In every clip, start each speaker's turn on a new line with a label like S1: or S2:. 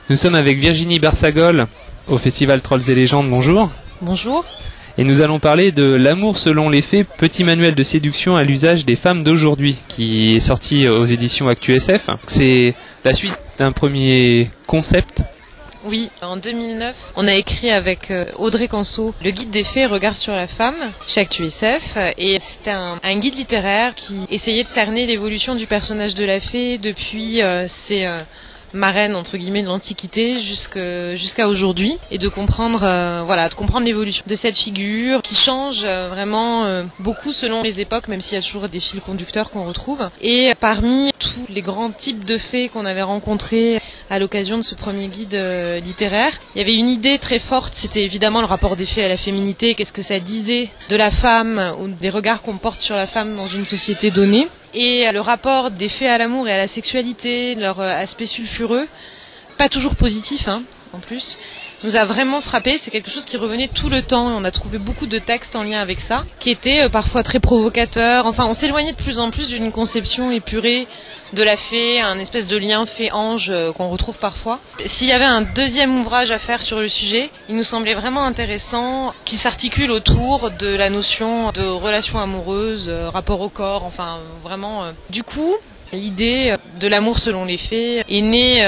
S1: Nous sommes avec Virginie Barsagol au Festival Trolls et Légendes. Bonjour.
S2: Bonjour.
S1: Et nous allons parler de L'amour selon les faits, petit manuel de séduction à l'usage des femmes d'aujourd'hui, qui est sorti aux éditions ActuSF. C'est la suite d'un premier concept.
S2: Oui, en 2009, on a écrit avec Audrey Canceau le guide des faits Regard sur la femme chez ActuSF, et c'était un guide littéraire qui essayait de cerner l'évolution du personnage de la fée depuis ses marraines entre guillemets de l'Antiquité jusqu'à aujourd'hui, et de comprendre de comprendre l'évolution de cette figure qui change vraiment beaucoup selon les époques, même s'il y a toujours des fils conducteurs qu'on retrouve. Et parmi tous les grands types de fées qu'on avait rencontrés à l'occasion de ce premier guide littéraire, il y avait une idée très forte, c'était évidemment le rapport des fées à la féminité, qu'est-ce que ça disait de la femme ou des regards qu'on porte sur la femme dans une société donnée. Et le rapport des fées à l'amour et à la sexualité, leur aspect sulfureux, pas toujours positif en plus, nous a vraiment frappé. C'est quelque chose qui revenait tout le temps, et on a trouvé beaucoup de textes en lien avec ça, qui étaient parfois très provocateurs. Enfin, on s'éloignait de plus en plus d'une conception épurée de la fée, un espèce de lien fée-ange qu'on retrouve parfois. S'il y avait un deuxième ouvrage à faire sur le sujet, il nous semblait vraiment intéressant qu'il s'articule autour de la notion de relation amoureuse, rapport au corps, enfin vraiment. Du coup, l'idée de l'amour selon les faits est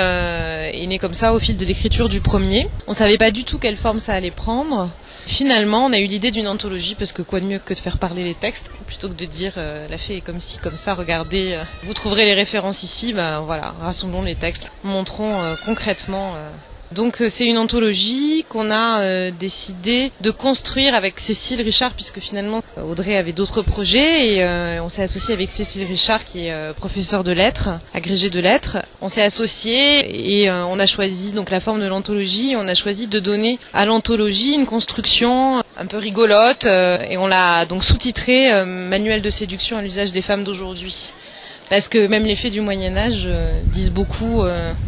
S2: née comme ça au fil de l'écriture du premier. On savait pas du tout quelle forme ça allait prendre. Finalement, on a eu l'idée d'une anthologie, parce que quoi de mieux que de faire parler les textes, plutôt que de dire la fée est comme ci, comme ça, regardez, vous trouverez les références ici, voilà, rassemblons les textes, montrons concrètement. Donc c'est une anthologie qu'on a décidé de construire avec Cécile Richard, puisque finalement Audrey avait d'autres projets, et on s'est associé avec Cécile Richard, qui est professeure de lettres, agrégée de lettres. On s'est associé et on a choisi donc la forme de l'anthologie. On a choisi de donner à l'anthologie une construction un peu rigolote, et on l'a donc sous-titré Manuel de séduction à l'usage des femmes d'aujourd'hui, parce que même les fées du Moyen-Âge disent beaucoup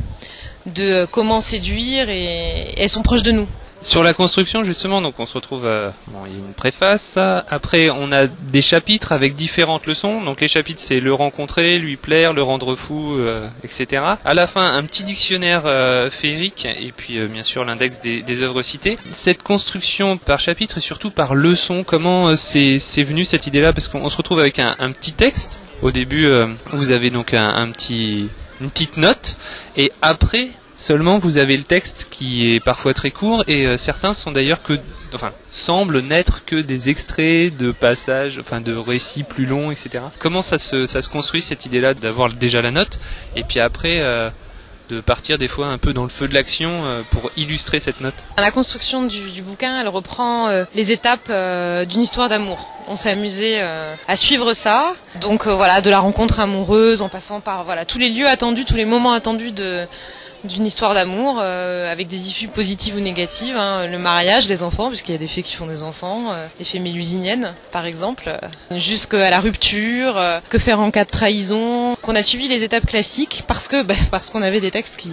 S2: de comment séduire, et elles sont proches de nous.
S1: Sur la construction, justement, donc on se retrouve, il y a une préface, après on a des chapitres avec différentes leçons. Donc les chapitres, c'est le rencontrer, lui plaire, le rendre fou, etc. À la fin, un petit dictionnaire féerique, et puis bien sûr l'index des œuvres citées. Cette construction par chapitre et surtout par leçon, comment c'est venu cette idée-là? Parce qu'on se retrouve avec un petit texte. Au début, vous avez donc une petite note, et après seulement vous avez le texte qui est parfois très court, et certains sont d'ailleurs semblent n'être que des extraits de passages, de récits plus longs, etc. Comment ça se construit, cette idée-là d'avoir déjà la note, et puis après de partir des fois un peu dans le feu de l'action pour illustrer cette note?
S2: La construction du bouquin, elle reprend les étapes d'une histoire d'amour. On s'est amusé à suivre ça, donc de la rencontre amoureuse en passant par tous les lieux attendus, tous les moments attendus d'une histoire d'amour, avec des issues positives ou négatives, le mariage, les enfants, puisqu'il y a des fées qui font des enfants, les fées mélusiniennes par exemple, jusqu'à la rupture, que faire en cas de trahison. On a suivi les étapes classiques parce qu'on avait des textes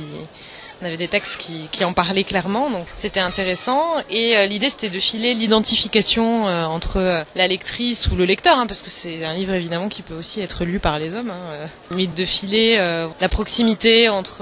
S2: qui en parlaient clairement, donc c'était intéressant. Et l'idée, c'était de filer l'identification entre la lectrice ou le lecteur, parce que c'est un livre évidemment qui peut aussi être lu par les hommes, mais de filer la proximité entre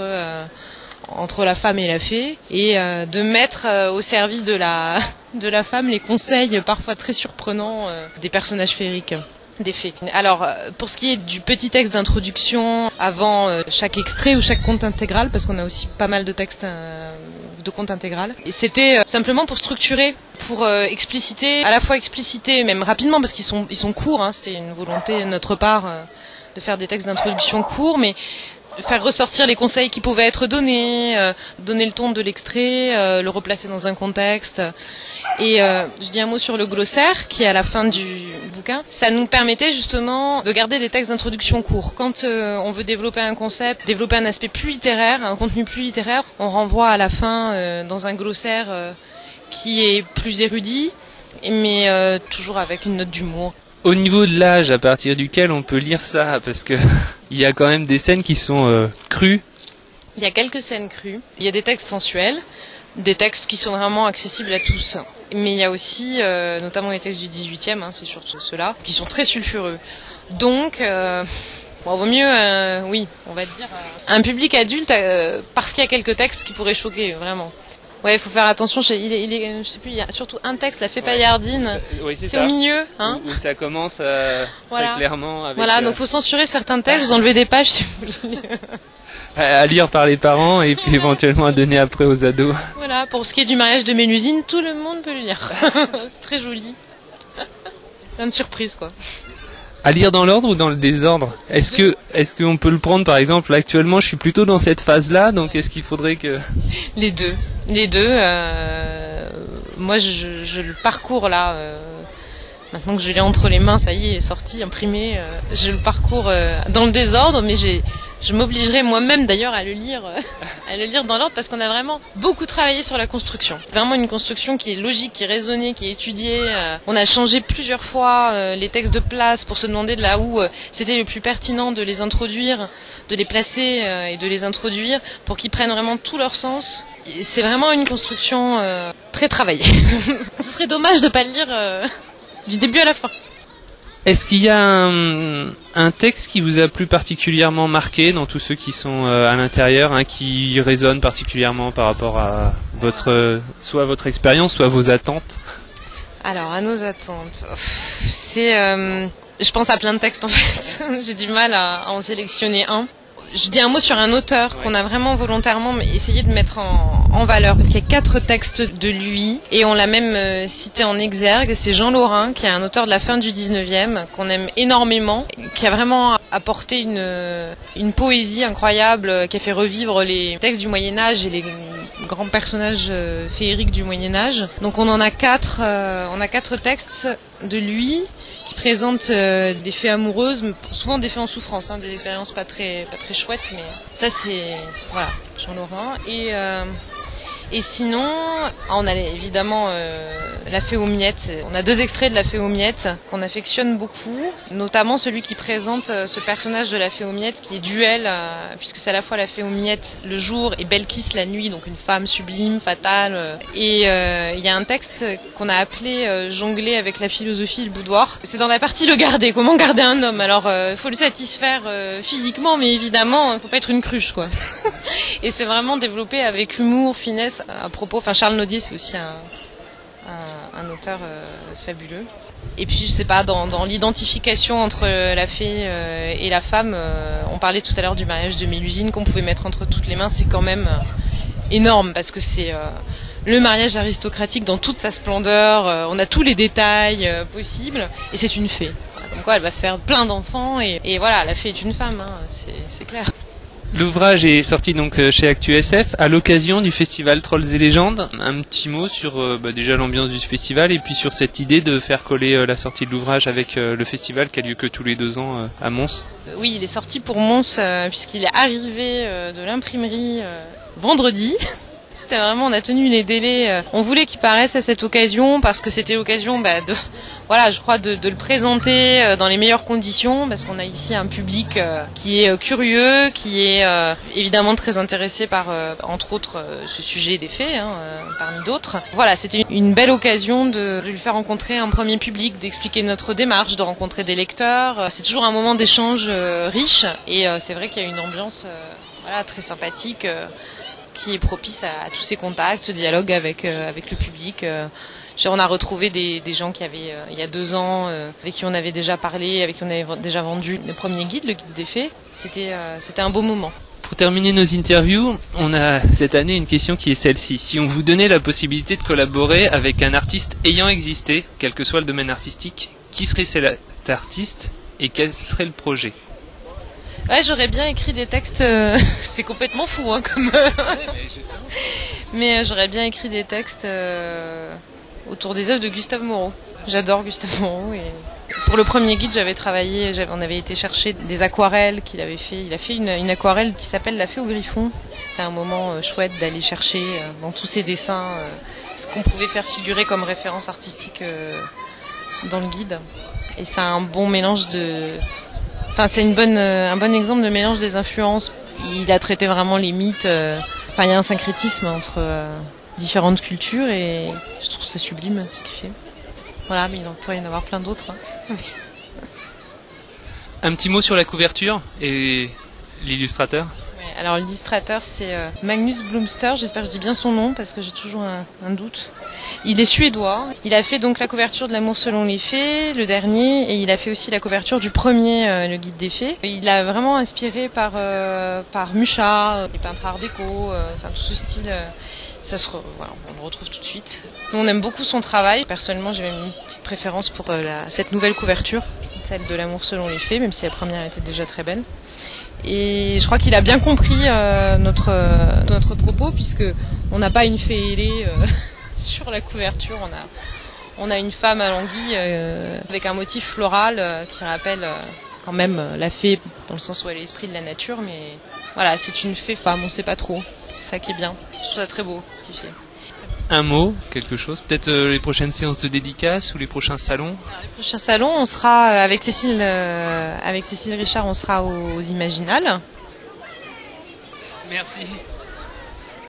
S2: la femme et la fée, et de mettre au service de la femme les conseils parfois très surprenants des personnages féeriques, des fées. Alors, pour ce qui est du petit texte d'introduction avant chaque extrait ou chaque conte intégral, parce qu'on a aussi pas mal de textes de conte intégral, et c'était simplement pour structurer, pour expliciter, même rapidement, parce qu'ils sont courts, c'était une volonté de notre part de faire des textes d'introduction courts, mais faire ressortir les conseils qui pouvaient être donnés, donner le ton de l'extrait, le replacer dans un contexte. Et je dis un mot sur le glossaire qui est à la fin du bouquin. Ça nous permettait justement de garder des textes d'introduction courts. Quand on veut développer un concept, développer un aspect plus littéraire, un contenu plus littéraire, on renvoie à la fin dans un glossaire qui est plus érudit, mais toujours avec une note d'humour.
S1: Au niveau de l'âge à partir duquel on peut lire ça, parce que il y a quand même des scènes qui sont crues.
S2: Il y a quelques scènes crues, il y a des textes sensuels, des textes qui sont vraiment accessibles à tous. Mais il y a aussi, notamment les textes du 18e, c'est surtout ceux-là, qui sont très sulfureux. Donc, Bon, vaut mieux, oui, on va dire, un public adulte, parce qu'il y a quelques textes qui pourraient choquer, vraiment. Ouais, il faut faire attention. Je sais plus, il y a surtout un texte, la fée paillardine. C'est au milieu, hein.
S1: Où ça commence
S2: voilà.
S1: très clairement. Avec,
S2: voilà, donc faut censurer certains textes, vous enlevez des pages si vous voulez.
S1: À lire par les parents et puis éventuellement à donner après aux ados.
S2: Voilà, pour ce qui est du mariage de Mélusine, tout le monde peut le lire. C'est très joli. Plein de surprises, quoi.
S1: À lire dans l'ordre ou dans le désordre ? Est-ce qu'on peut le prendre, par exemple, actuellement, je suis plutôt dans cette phase-là, donc est-ce qu'il faudrait que...
S2: Les deux. Moi, je le parcours là. Maintenant que je l'ai entre les mains, ça y est, il est sorti, imprimé. Je le parcours dans le désordre, mais je m'obligerai moi-même d'ailleurs à le lire dans l'ordre parce qu'on a vraiment beaucoup travaillé sur la construction. Vraiment une construction qui est logique, qui est raisonnée, qui est étudiée. On a changé plusieurs fois les textes de place pour se demander de là où c'était le plus pertinent de les introduire, de les placer et de les introduire pour qu'ils prennent vraiment tout leur sens. C'est vraiment une construction très travaillée. Ce serait dommage de pas le lire du début à la fin.
S1: Est-ce qu'il y a un texte qui vous a plus particulièrement marqué dans tous ceux qui sont à l'intérieur, qui résonne particulièrement par rapport à soit votre expérience, soit vos attentes ?
S2: Alors, à nos attentes, je pense à plein de textes en fait. J'ai du mal à en sélectionner un. Je dis un mot sur un auteur qu'on a vraiment volontairement essayé de mettre en valeur parce qu'il y a 4 textes de lui et on l'a même cité en exergue. C'est Jean Lorrain qui est un auteur de la fin du 19e qu'on aime énormément, qui a vraiment apporté une poésie incroyable, qui a fait revivre les textes du Moyen-Âge et les grands personnages féeriques du Moyen-Âge. Donc on a 4 textes de lui qui présentent des faits amoureuses, souvent des faits en souffrance, des expériences pas très chouettes, mais ça c'est voilà, Jean Lorrain. Et sinon, on a évidemment La Fée aux miettes. On a 2 extraits de La Fée aux miettes qu'on affectionne beaucoup, notamment celui qui présente ce personnage de La Fée aux miettes qui est duel, puisque c'est à la fois La Fée aux miettes le jour et Belkis la nuit, donc une femme sublime, fatale. Et il y a un texte qu'on a appelé Jongler avec la philosophie et le boudoir. C'est dans la partie le garder, comment garder un homme. Alors, il faut le satisfaire physiquement, mais évidemment, il faut pas être une cruche, quoi. Et c'est vraiment développé avec humour, finesse, à propos. Enfin, Charles Nodier, c'est aussi un auteur fabuleux. Et puis, je sais pas, dans l'identification entre la fée et la femme, on parlait tout à l'heure du mariage de Mélusine qu'on pouvait mettre entre toutes les mains. C'est quand même énorme parce que c'est le mariage aristocratique dans toute sa splendeur. On a tous les détails possibles et c'est une fée. Comme quoi, elle va faire plein d'enfants et voilà, la fée est une femme, c'est clair.
S1: L'ouvrage est sorti donc chez ActuSF à l'occasion du festival Trolls et légendes. Un petit mot sur déjà l'ambiance du festival et puis sur cette idée de faire coller la sortie de l'ouvrage avec le festival qui a lieu que tous les 2 ans à Mons.
S2: Oui, il est sorti pour Mons puisqu'il est arrivé de l'imprimerie vendredi. C'était vraiment, on a tenu les délais. On voulait qu'il paraisse à cette occasion parce que c'était l'occasion de le présenter dans les meilleures conditions parce qu'on a ici un public qui est curieux, qui est évidemment très intéressé par, entre autres, ce sujet des fées, parmi d'autres. Voilà, c'était une belle occasion de lui faire rencontrer un premier public, d'expliquer notre démarche, de rencontrer des lecteurs. C'est toujours un moment d'échange riche et c'est vrai qu'il y a une ambiance très sympathique qui est propice à tous ces contacts, ce dialogue avec le public. On a retrouvé des gens qui avaient, il y a 2 ans, avec qui on avait déjà parlé, avec qui on avait déjà vendu le premier guide, le guide des fées. C'était un beau moment.
S1: Pour terminer nos interviews, on a cette année une question qui est celle-ci. Si on vous donnait la possibilité de collaborer avec un artiste ayant existé, quel que soit le domaine artistique, qui serait cet artiste et quel serait le projet ?
S2: Ouais, j'aurais bien écrit des textes, c'est complètement fou, comme... Mais j'aurais bien écrit des textes autour des œuvres de Gustave Moreau. J'adore Gustave Moreau et pour le premier guide, on avait été chercher des aquarelles qu'il avait fait. Il a fait une aquarelle qui s'appelle La Fée au Griffon. C'était un moment chouette d'aller chercher dans tous ses dessins ce qu'on pouvait faire figurer comme référence artistique dans le guide. Et c'est un bon mélange c'est un bon exemple de mélange des influences. Il a traité vraiment les mythes. Il y a un syncrétisme entre différentes cultures et je trouve ça sublime ce qu'il fait. Voilà, mais il pourrait y en avoir plein d'autres.
S1: Un petit mot sur la couverture et l'illustrateur.
S2: Alors l'illustrateur c'est Magnus Blomster, j'espère que je dis bien son nom parce que j'ai toujours un doute. Il est suédois, il a fait donc la couverture de L'amour selon les fées, le dernier, et il a fait aussi la couverture du premier, le guide des fées. Il a vraiment inspiré par Mucha, les peintres art déco, enfin tout ce style. Voilà, on le retrouve tout de suite. Nous on aime beaucoup son travail, personnellement j'ai même une petite préférence pour cette nouvelle couverture, celle de L'amour selon les fées, même si la première était déjà très belle. Et je crois qu'il a bien compris notre propos, puisque on n'a pas une fée ailée sur la couverture, on a une femme à l'anguille avec un motif floral qui rappelle quand même la fée dans le sens où elle est l'esprit de la nature, mais voilà, c'est une fée femme, on sait pas trop. C'est ça qui est bien. Je trouve ça très beau ce qu'il fait.
S1: Un mot, quelque chose, peut-être les prochaines séances de dédicaces ou les prochains salons.
S2: Alors, les prochains salons, on sera avec Cécile Richard, on sera aux Imaginales.
S1: Merci.